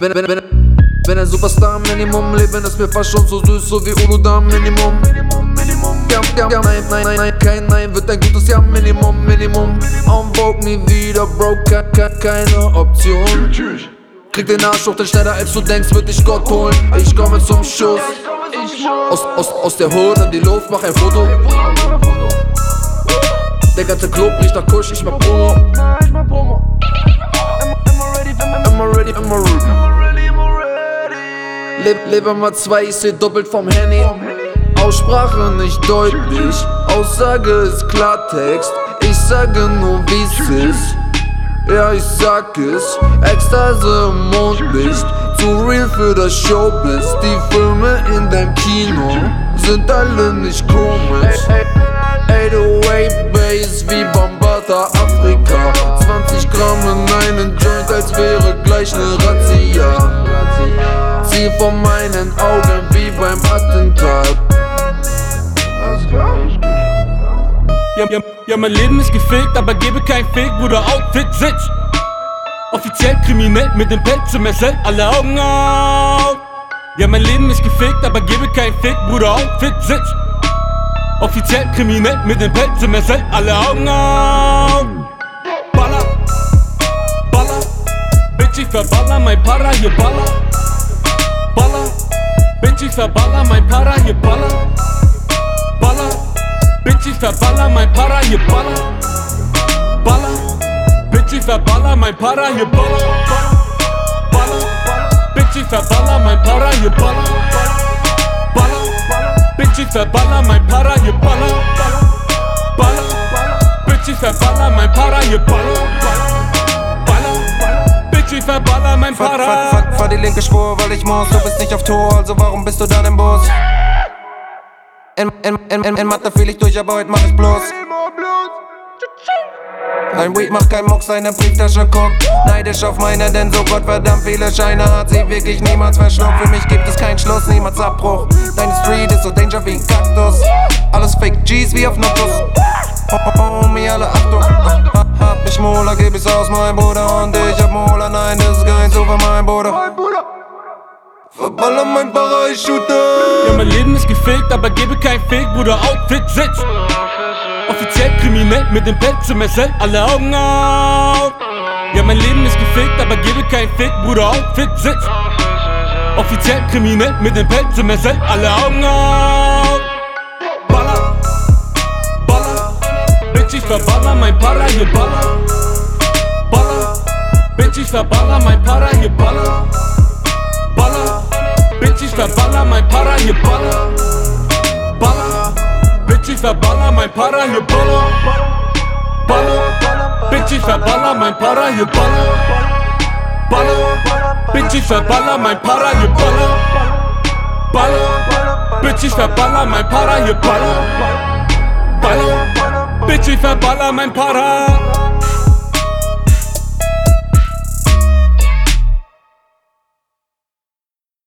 Bin ein Superstar, Minimum. Leben ist mir fast schon so süß, so wie Uluda, Minimum. Nein, kein Nein wird ein gutes Jahr, Minimum. On Vogue nie wieder, broke, keine Option. Krieg den Arsch hoch, denn schneller als du denkst, wird dich Gott holen. Ich komme zum Schuss. Aus der Hood in die Luft, mach ein Foto. Der ganze Club riecht nach Kusch, ich mach Promo. Immer ready. Lebe mal 2, ich seh doppelt vom Handy. Aussprache nicht deutlich, Aussage ist Klartext. Ich sage nur wie's ist, ja ich sag es. Ekstase im Mondlicht, zu real für das Showbiz. Die Filme in deinem Kino sind alle nicht komisch. 808 Bass wie Bambata, Afrika. 20 Gramm in einen Joint, als wäre gleich ne Razzia. Zieh vor meinen Augen wie beim Attentat. Ja, mein Leben ist gefickt, aber gebe kein Fick, Bruder, Outfit sitzt. Offiziell kriminell mit dem Pelz im SL, alle Augen auf. Ja, mein Leben ist gefickt, aber gebe kein Fick, Bruder, Outfit sitzt. Offiziell kriminell mit dem Pelz im SL, alle Augen auf. Baller, Bitch, ich verballer, mein Para hier baller. Baller, Bitch, ich verballer, mein Para hier baller. Baller, Bitch, ich verballer, mein Para hier baller. Baller, Bitch, ich verballer, mein Para hier baller. Baller, Bitch, ich verballer, mein Para hier baller. Baller, Bitch, ich verballer, mein Para hier baller. Baller, Bitch, ich verballer, mein Para hier baller. Baller, Bitch, ich verballer, mein Para. Fahr die linke Spur, weil ich muss. Du bist nicht auf Tour, also warum bist du dann im Bus? In Mathe fiel ich durch, aber heute mach ich bloß. Ein Weed macht kein Muck, seine Brieftasche guckt neidisch auf meine, denn so gottverdammt viele Scheine hat sie wirklich niemals verschluckt. Für mich gibt es keinen Schluss, niemals Abbruch. Deine Street ist so danger wie ein Kaktus. Alles Fake G's wie auf Noctus. Homie, alle Achtung. Hab ich Mola, geb ich's aus, mein Bruder. Und ich hab Mola, nein, das ist kein Zufall, mein Bruder. Verballer mein Para, ich shoote. Ja, mein Leben ist gefickt, aber gebe kein Fick, Bruder, Outfit sitzt. Offiziell kriminell mit dem Pelz im SL, alle Augen auf. Ja, mein Leben ist gefickt, aber gebe kein Fick, Bruder, Outfit sitzt. Offiziell kriminell mit dem Pelz im SL, alle Augen auf. Baller, Bitch, ich verballer, mein Para hier baller. Baller, Bitch, ich verballer, mein Para hier baller. Baller, Bitch, ich verballer, mein Para hier baller. Baller, Bitch, ich verballer, mein Para hier baller. Baller, Bitch, ich verballer, mein Para hier baller. Baller, Bitch, ich verballer, mein Para hier baller. Baller, Bitch, ich verballer, mein Para hier baller. Baller, Bitch, ich verballer, mein Para.